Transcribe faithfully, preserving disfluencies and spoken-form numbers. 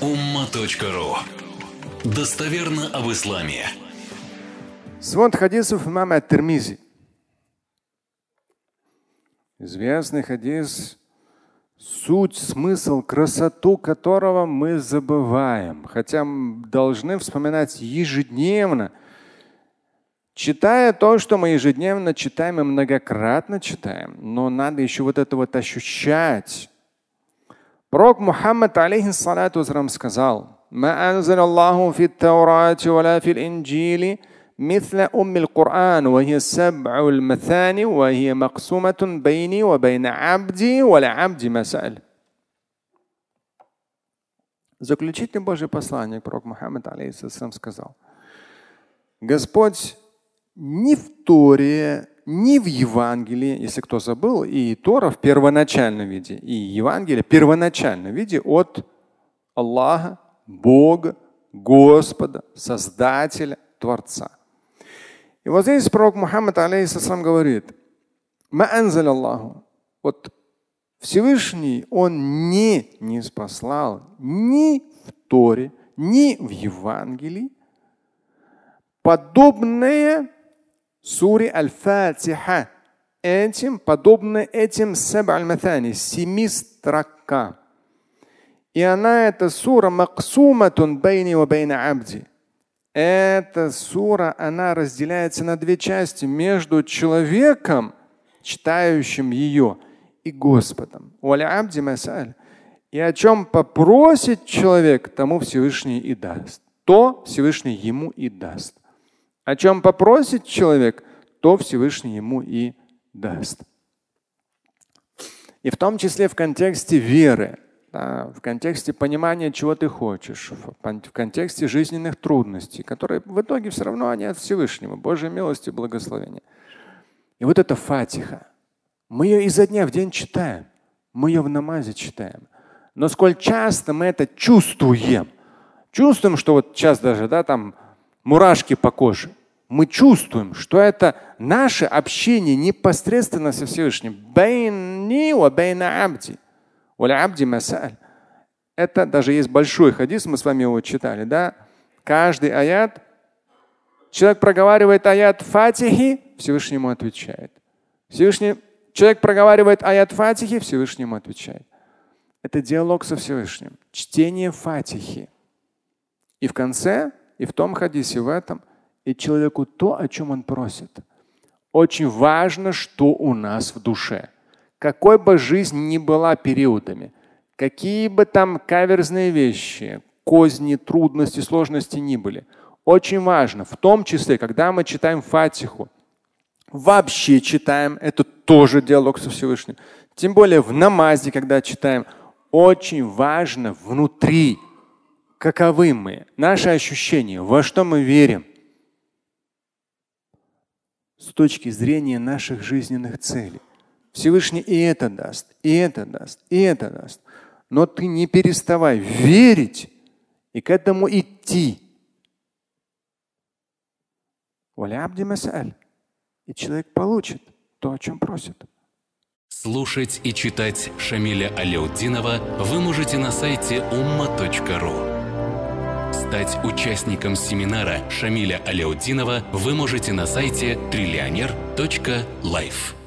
умма точка ру. Достоверно об исламе. Свод хадисов имама ат-Тирмизи. Известный хадис, суть, смысл, красоту которого мы забываем, хотя должны вспоминать ежедневно, читая то, что мы ежедневно читаем и многократно читаем. Но надо еще вот это вот ощущать. Пророк Мухаммад алейхиссалату вассалам сказал: «Ма анзал Аллаху фи ат-Таурати ва ла фи ал-Инджили мисля умми ал-Кур'ан, ва хия саб'у ал-маthani, ва хия мақсуматун байни ва байна абди ва ля абди ма са'аль». Заключительное Божье послание пророк Мухаммад алейхиссалам сказал: Господь ни в Торе, ни в Евангелии, если кто забыл, и Тора в первоначальном виде, и Евангелие в первоначальном виде от Аллаха, Бога, Господа, Создателя, Творца. И вот здесь пророк Мухаммад алейхиссалам говорит: «Ма анзал Аллаху». Вот Всевышний Он не, не спаслал ни в Торе, ни в Евангелии подобное суре Аль-Фатиха, этим, подобно этим саб'у аль-маthani, семи строкам. И она, эта сура, мақсуматун байни ва байна абди. Эта сура, она разделяется на две части между человеком, читающим ее, и Господом. И о чем попросит человек, тому Всевышний и даст. То Всевышний ему и даст. О чем попросит человек, то Всевышний ему и даст. И в том числе в контексте веры, да, в контексте понимания, чего ты хочешь, в контексте жизненных трудностей, которые в итоге все равно они от Всевышнего, Божьей милости и благословения. И вот эта Фатиха, мы ее изо дня в день читаем, мы ее в намазе читаем. Но сколь часто мы это чувствуем, чувствуем, что вот сейчас даже, да, там мурашки по коже. Мы чувствуем, что это наше общение непосредственно со Всевышним. Это даже есть большой хадис, мы с вами его читали, да? Каждый аят, человек проговаривает аят Фатихи, Всевышний ему отвечает. Всевышний, человек проговаривает аят Фатихи, Всевышний ему отвечает. Это диалог со Всевышним, чтение Фатихи. И в конце, и в том хадисе, в этом, и человеку то, о чем он просит. Очень важно, что у нас в душе. Какой бы жизнь ни была периодами, какие бы там каверзные вещи, козни, трудности, сложности ни были. Очень важно, в том числе, когда мы читаем Фатиху, вообще читаем, это тоже диалог со Всевышним. Тем более в намазе, когда читаем, очень важно внутри, каковы мы, наши ощущения, во что мы верим с точки зрения наших жизненных целей. Всевышний и это даст, и это даст, и это даст. Но ты не переставай верить и к этому идти. И человек получит то, о чем просит. Слушать и читать Шамиля Аляутдинова вы можете на сайте умма точка ру. Стать участником семинара Шамиля Аляутдинова вы можете на сайте триллионер точка лайф.